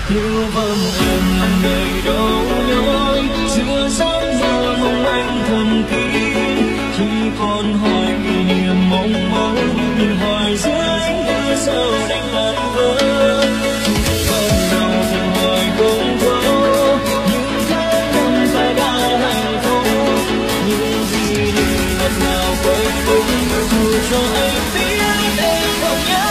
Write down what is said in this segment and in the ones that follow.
Yêu vâng em lòng ngày đau nhói giữa giấc mơ mong anh thầm kín, chỉ còn hỏi kỷ niệm mong mơ, nhìn hỏi dưới ánh mưa sao đành tan vỡ. Ban đầu từng hỏi không thấu, những tháng năm ta đã hạnh phúc, những gì điều ngọt ngào quay phúc, dù cho anh biết em không nhớ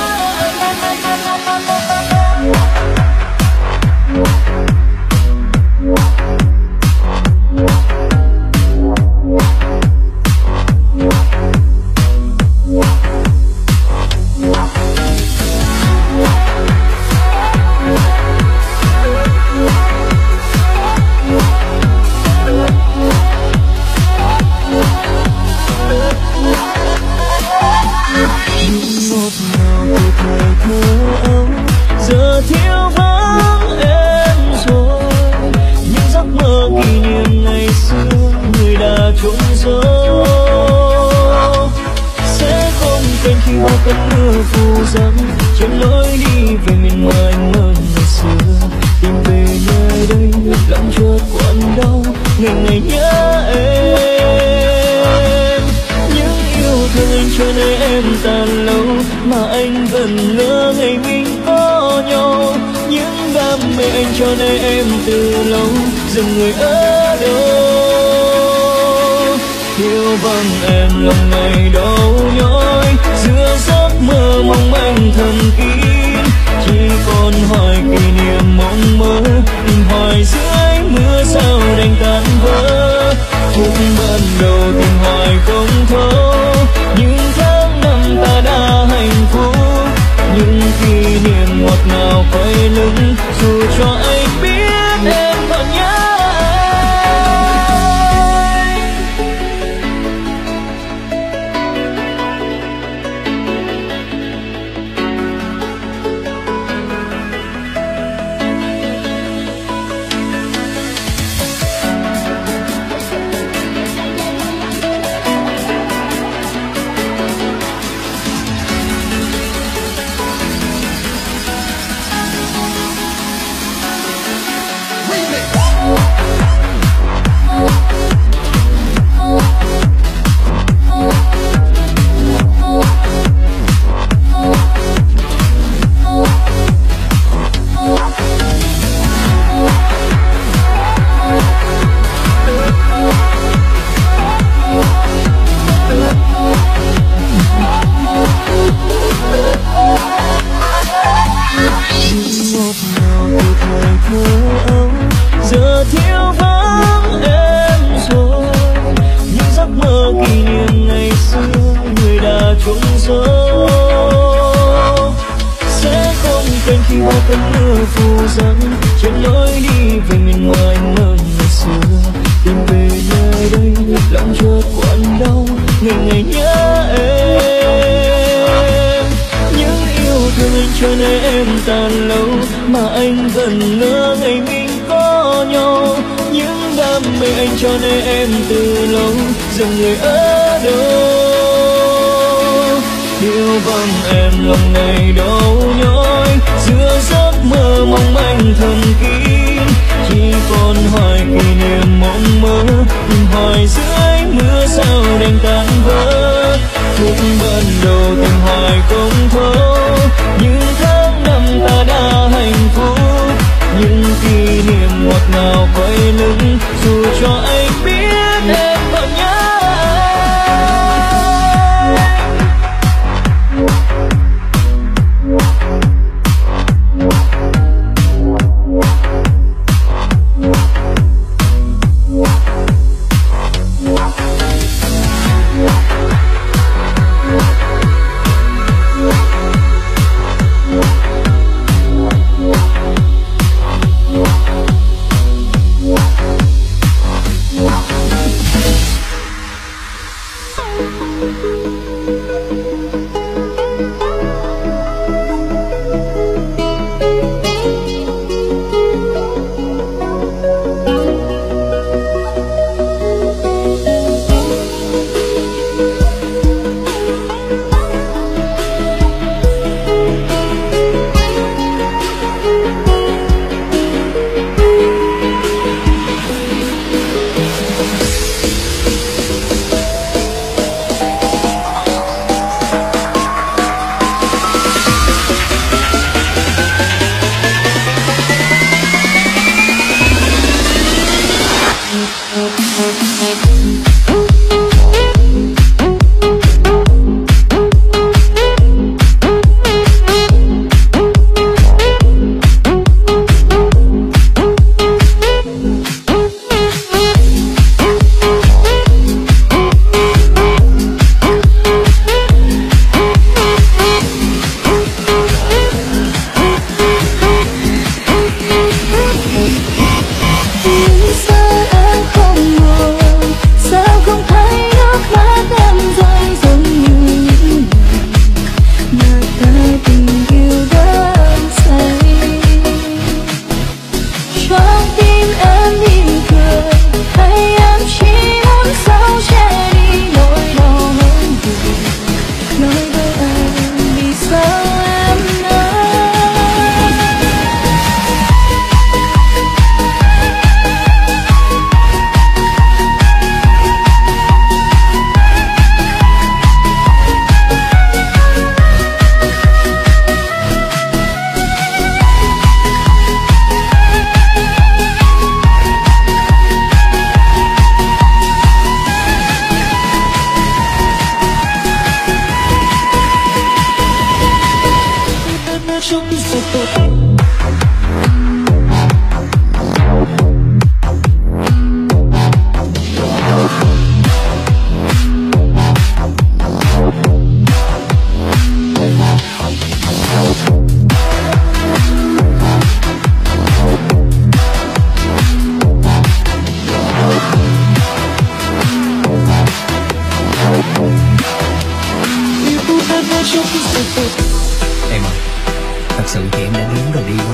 cơn mưa phù dâng trên lối đi về miền ngoài mơ ngày xưa, tìm về nơi đây lòng chợt quặn đau ngày ngày nhớ em. Những yêu thương anh cho nên em tàn lâu mà anh vẫn ngỡ ngày mình có nhau, những đam mê anh cho nên em từ lâu dừng người ở đâu. Yêu vâng em lòng ngày đau nhói giữa giấc mơ mong anh thầm kín, chỉ còn hỏi kỷ niệm mong mơ, tìm hỏi dưới mưa sao đành tan vỡ. Phút ban đầu tìm hỏi không thấu, những tháng năm ta đã hạnh phúc, những kỷ niệm ngọt ngào quay lưng, dù cho anh biết em còn nhớ. Giờ thiếu vắng em rồi, những giấc mơ kỷ niệm ngày xưa người đã trốn giấu, sẽ không quên khi bao cơn mưa phù dâng trên lối đi về miền ngoài mơ ngày xưa, tìm về nơi đây lòng chợt quặn đau ngày ngày nhớ em. Những yêu thương anh cho nên em tàn lâu mà anh vẫn ngỡ ngày mình có nhau, những đam mê anh cho nên em từ lâu dừng người ở đâu. Yêu vâng em lòng ngày đau nhói giữa giấc mơ mong anh thầm kín, chỉ còn hỏi kỷ niệm mong mơ, tìm hỏi dưới mưa sao đành tan vỡ. Phút ban đầu tìm hỏi không thấu, những tháng năm ta đã hạnh phúc, những kỷ niệm ngọt ngào quay lưng, dù cho anh biết em còn nhớ. Yeah.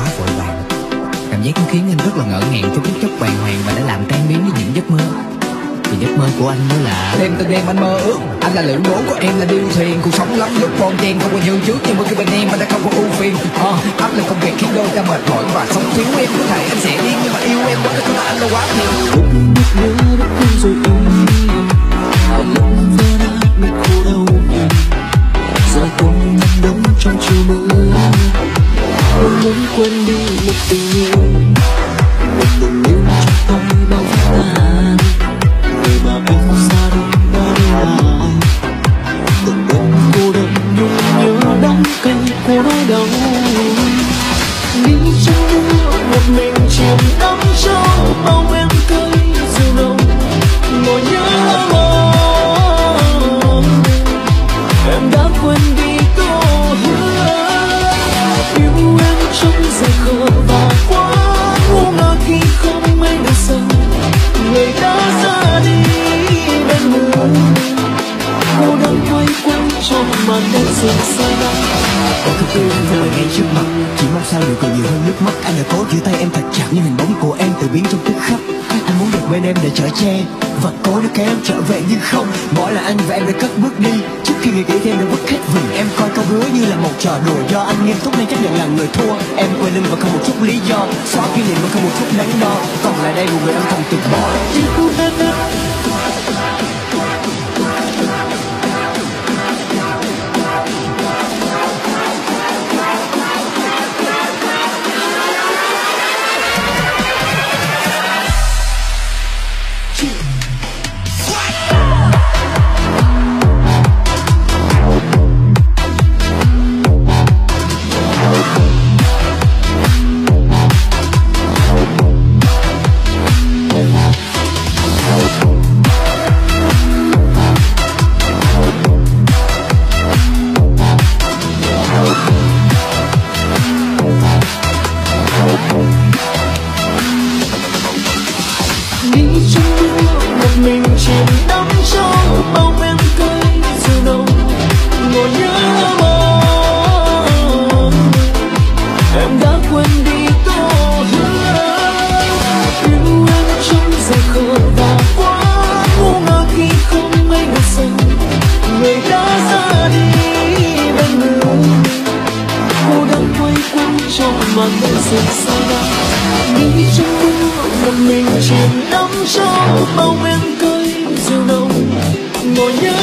quá vội vàng. Cảm giác nó khiến anh rất là ngỡ ngàng trong phút chốc bàng hoàng và đã làm tan biến với những giấc mơ. Thì giấc mơ của anh mới là đêm từng đêm anh mơ ước anh là lữ bố của em, là điêu thuyền. Cuộc sống lắm lúc bon chen không còn như trước, nhưng mà khi bên em anh đã không có ưu phiền. Áp lực công việc khiến đôi ta mệt mỏi và sống thiếu em. Có thể anh sẽ điên nhưng mà yêu em quá nên anh là quá nhiều. Lúc nhớ đất quên rồi im, lúc vỡ nát mệt khổ đau buồn, giờ tôi nằm đắm trong chiều mưa. Tôi muốn quên đi một tình yêu, một tình yêu trong tôi bao tàn. Người mà em xa đi đã đi nào, từng đêm cô đơn nhung nhớ đắng cay cô nỗi đau. Đi trong mưa một mình chìm đắm trong bao men cây rượu nồng, ngồi nhớ mong em đã quên đi câu hứa yêu em trong giờ khờ và quá ngu ngơ khi không ai được rằng người đã ra đi bên người. Cô đang quay quanh trong màn đêm rực sáng. có cái yêu em rồi ngay trước mặt, chỉ mong sao điều còn nhiều hơn nước mắt. Anh đã cố giữ tay em thật chặt nhưng hình bóng của em từ biến trong tức khắc. Anh muốn được bên em để chở che và cố để kéo em trở về, nhưng không, mỗi là anh và em đã cất bước đi trước khi người kỹ thêm đã vứt hết. Vì em coi câu hứa như là một trò đùa, do anh nghiêm túc nên chấp nhận là người thua. Em quay lưng và không một chút lý do, xóa kỷ niệm và không một chút đắn đo, còn lại đây một người anh không từ bỏ. Đi trong mưa một mình chìm đắm trong bao men cây rượu nồng, ngồi nhớ mong em đã quên đi câu hứa yêu em trong giờ khờ và quá ngu ngơ khi không ai được rằng người đã ra đi bên người. Cô đang quay quanh trong màn đêm rực sáng. Đi trong mưa một mình chìm đắm trong bao men cây rượu nồng, ngồi nhớ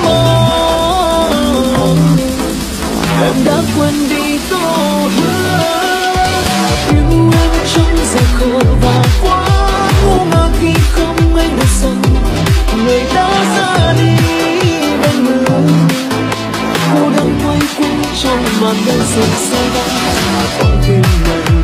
mong em đã quên đi câu hứa yêu em trong giờ khờ và quá ngu ngơ khi không ai được rằng người đã ra đi bên người. Cô đang quay quanh trong màn đêm rực sáng con tim này.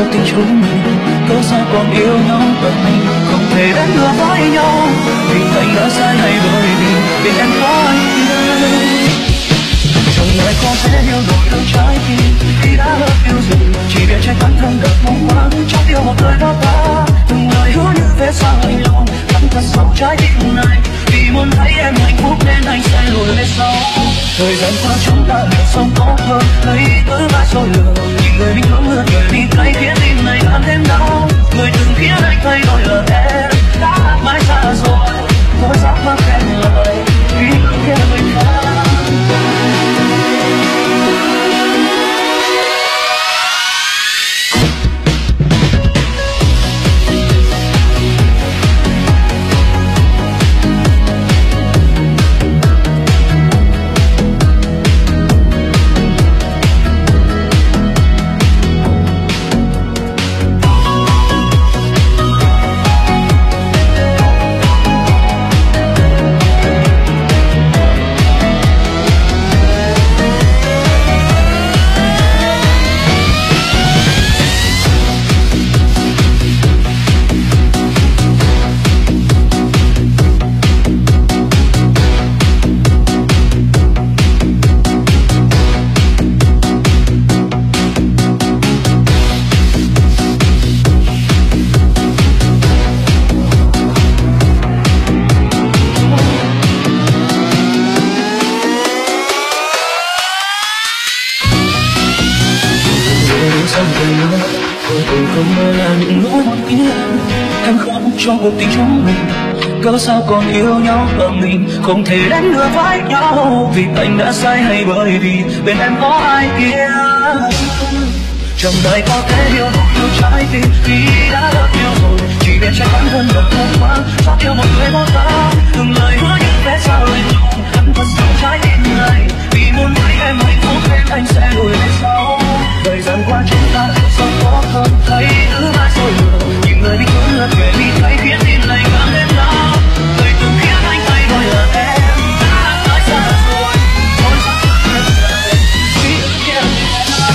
tình chúng mình, cớ sao còn yêu nhau bởi mình không thể đến nữa với nhau, vì anh đã sai hay bởi vì bên em có anh kia. Chẳng ai có thể hiểu nổi được trái tim khi đã lỡ yêu rồi, chỉ biết trách bản thân đợt mong mỏi trong yêu một người đó ta. Từng lời hứa như vết xa lạnh lùng cắn thật sâu trái tim này, vì muốn thấy em hạnh phúc nên anh sẽ lùi về sau. Thời gian qua chúng ta đều sống tốt hơn, thấy cứ mãi rồi lừa, nhìn người mình không lừa người đi thấy khiến tim này càng thêm đau. Người từng khiến anh thay đổi là em đã mãi xa rồi, thôi dám mắc em lời vì không kia người khác. Cho cuộc tình chúng mình, cớ sao còn yêu nhau bằng mình không thể đến nữa với nhau, vì anh đã sai hay bởi vì bên em có ai kia. Chẳng ai có thể hiểu được trái tim khi đã lỡ yêu rồi, chỉ biết trách bản thân đợt mong mỏi xót yêu một người bỏ ta. Từng lời hứa như vết xa lạnh lùng cắn thật sâu trái tim này, vì muốn thấy em hạnh phúc nên anh sẽ lùi về sau. Thời gian qua chúng ta đều sống tốt hơn, thấy thứ mãi rồi lừa, những người mình cứ lật về đi thấy khiến tim này càng thêm đau. Người từng khiến anh thay đổi là em đã mãi xa rồi, thôi dám mắc em lời vì không kia người khác.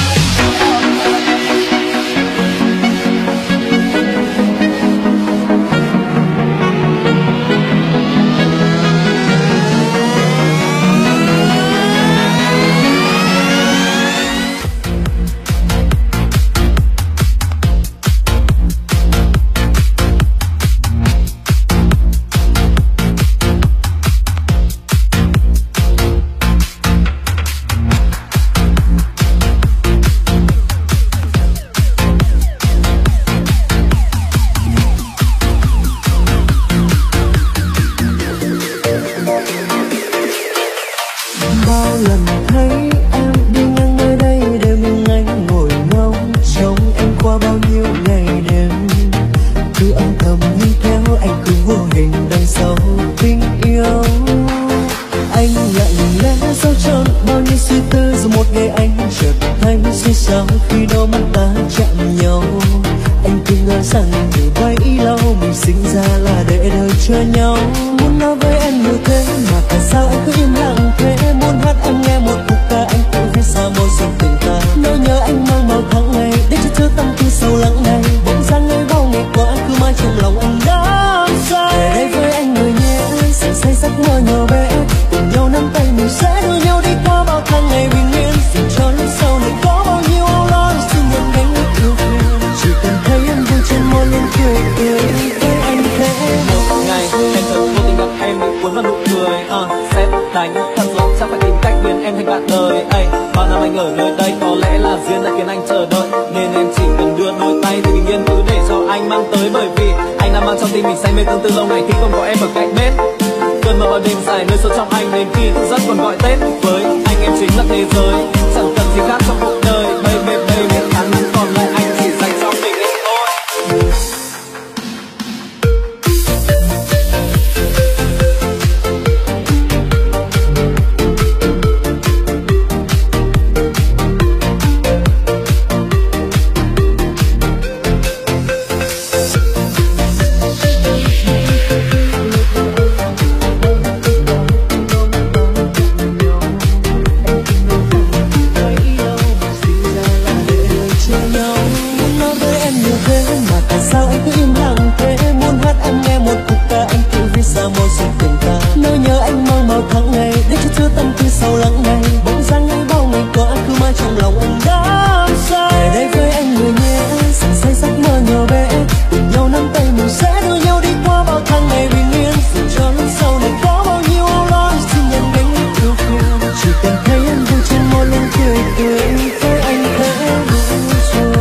tình ta. Nỗi nhớ anh mang màu tháng ngày để cho chứa tâm tư sâu lắng này. Bóng dáng ấy bao ngày qua cứ mãi trong lòng anh đắm say. Về đây với anh người nhé, dần say giấc mơ nhỏ bé, cùng nhau nắm tay mình sẽ đưa nhau đi qua bao tháng ngày bình yên. Dù cho lúc sau này có bao nhiêu lo, xin nhận gánh yêu thương. Chỉ cần thấy anh vui trên môi luôn tươi cười, với anh thế đủ rồi.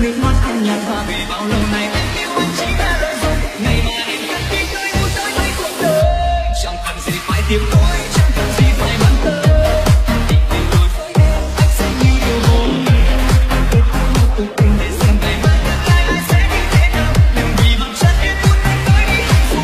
nước mắt anh nhạt và vì bao lâu nay anh yêu anh chỉ là lợi dụng. Ngày mà em cất tiếng nói muốn nói với cuộc đời, chẳng cần gì phải tiếng nói, chẳng cần gì phải mang tới. Tình rồi với em anh sẽ như yêu hồn. Kết thúc một cuộc tình để xem ngày mai tương lai anh sẽ như thế nào. Đừng vì bằng chân em muốn anh tới đi hạnh phúc.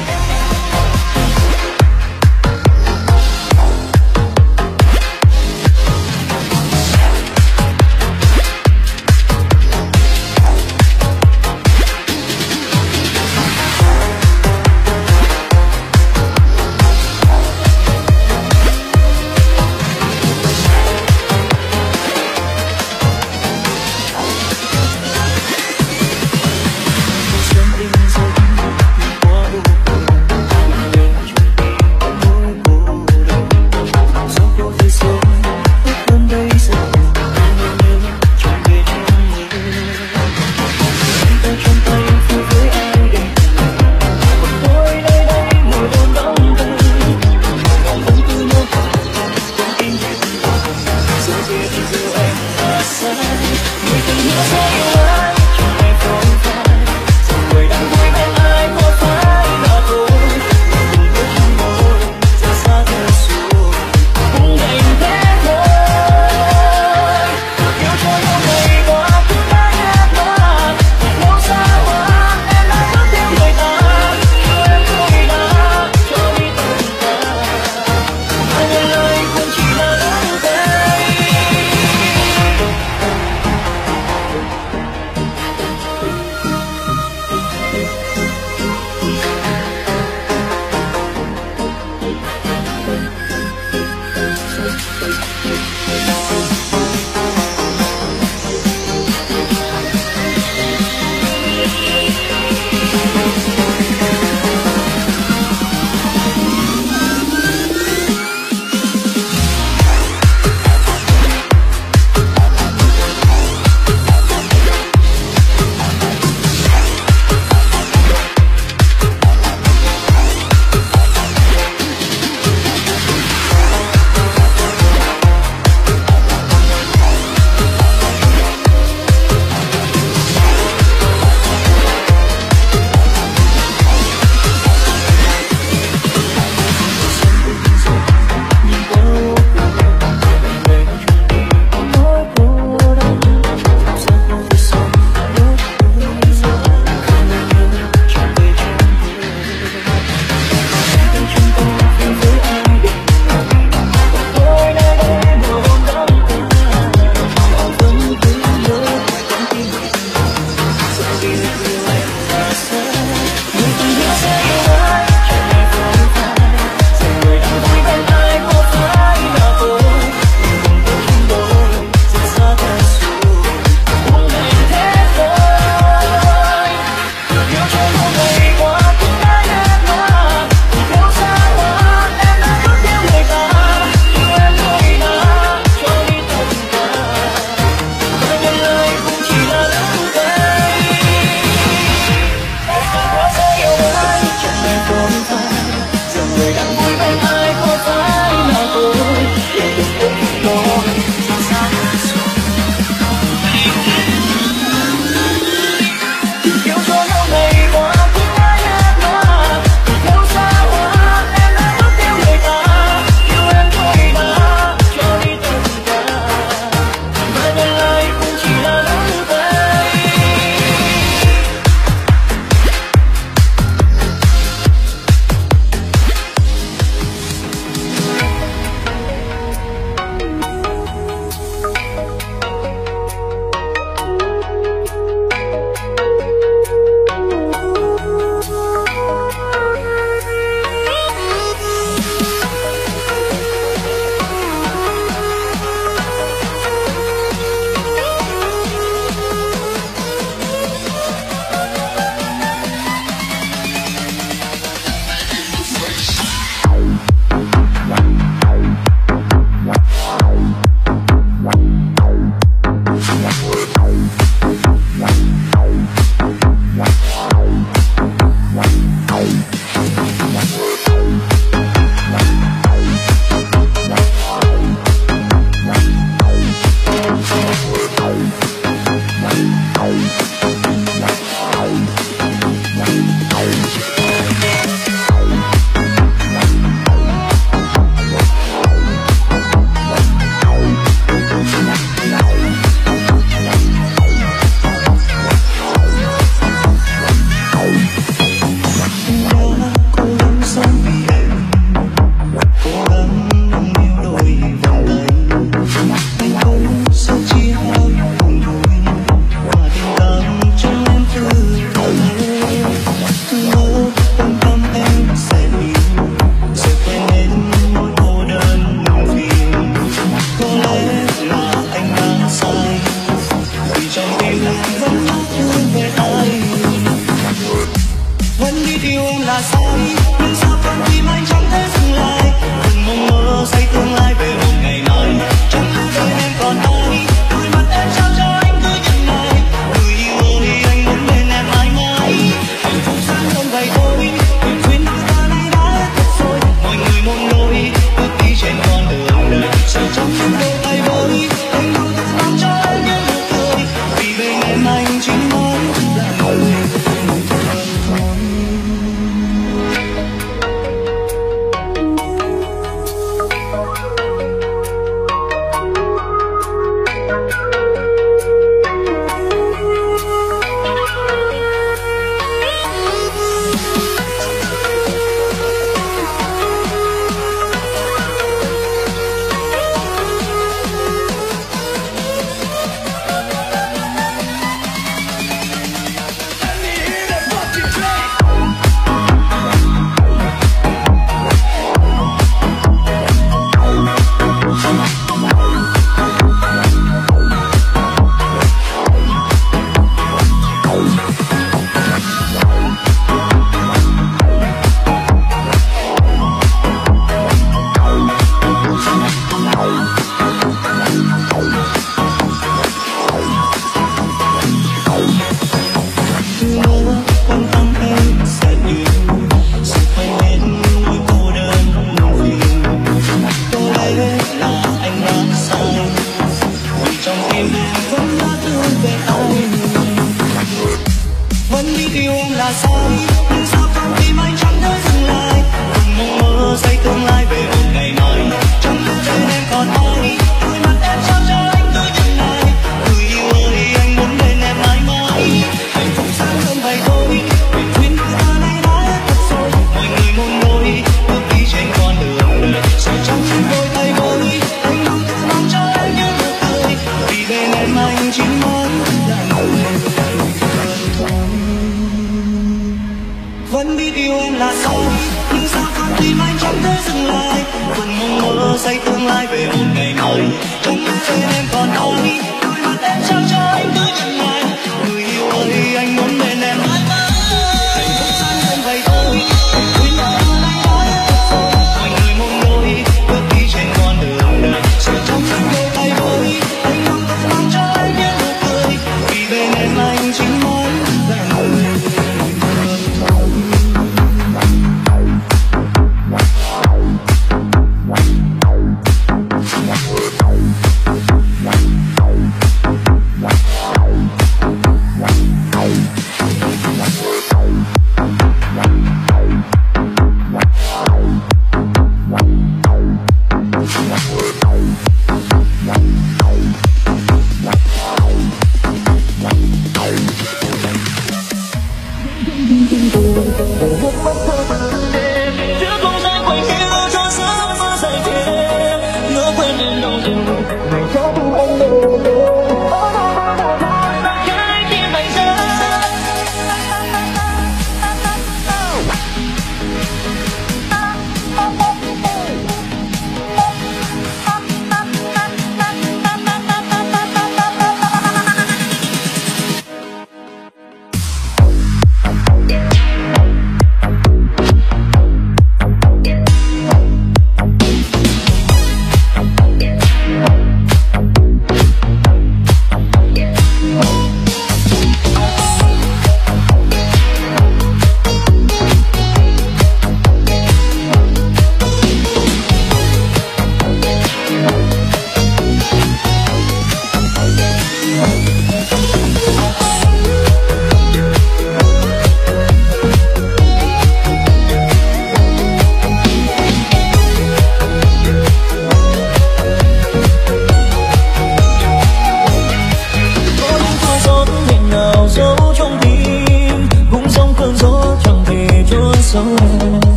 vẫn nhớ thương về ai. Vẫn biết yêu em là sai, nhưng sao con tim anh chẳng thể dừng lại. Từng mong mơ say tương lai về một ngày mai. Trong đời em còn ai, đôi mắt em trao cho anh cứ nhận lại. Người yêu ơi anh muốn bên em mãi mãi. Hạnh phúc sáng hơn vậy thôi, quyền duyên đưa ta đây đã hết thật rồi. Mọi người một lối, bước đi trên con đường đời. Giờ trong những đôi tay với, anh đâu thể mang cho em những nụ cười. Vì bên em anh chỉ muốn là người. Vẫn biết yêu em là sai, nhưng sao con tim anh chẳng thể dừng lại. Vẫn mong mơ say tương lai về một ngày mai. Trong bên em còn ai, đôi mắt em trao cho anh cứ nhận lại. Người yêu ơi anh muốn bên em mãi mãi. Hạnh phúc sáng hơn vậy thôi, quên là anh nói thật rồi. Mọi người một đôi, bước đi trên con đường đời. Giờ trong những đôi tay với, anh không thể mang cho anh những nụ cười. Vì bên em anh chỉ muốn là người.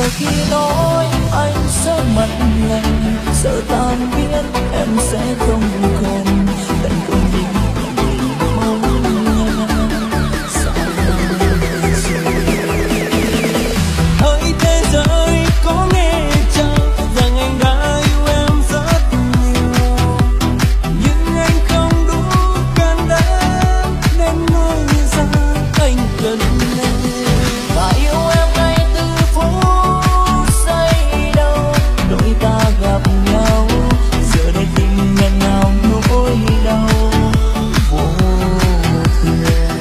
khi nói anh sẽ mặt lạnh, sợ tan biết em sẽ không còn đành không nhìn mong sao hỡi thế giới có nghe chăng rằng anh đã yêu em rất nhiều, nhưng anh không đủ can đảm nên nói ra anh cần em và yêu em ngay từ phút giây đầu đôi ta gặp nhau. Giờ đây tình nghẹn ngào nỗi đau vô thường.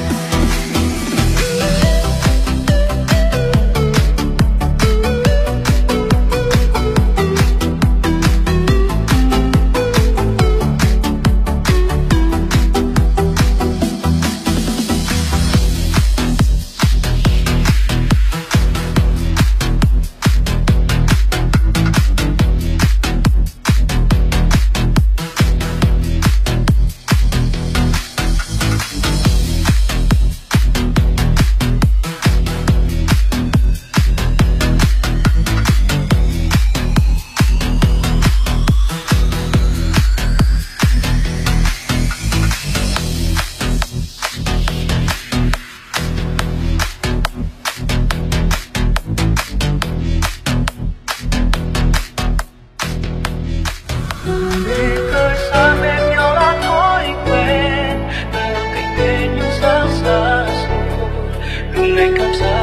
Để khơi xa bên nhau đã thói quen, từng tình đến những xa xa rồi, từng ngày cảm giác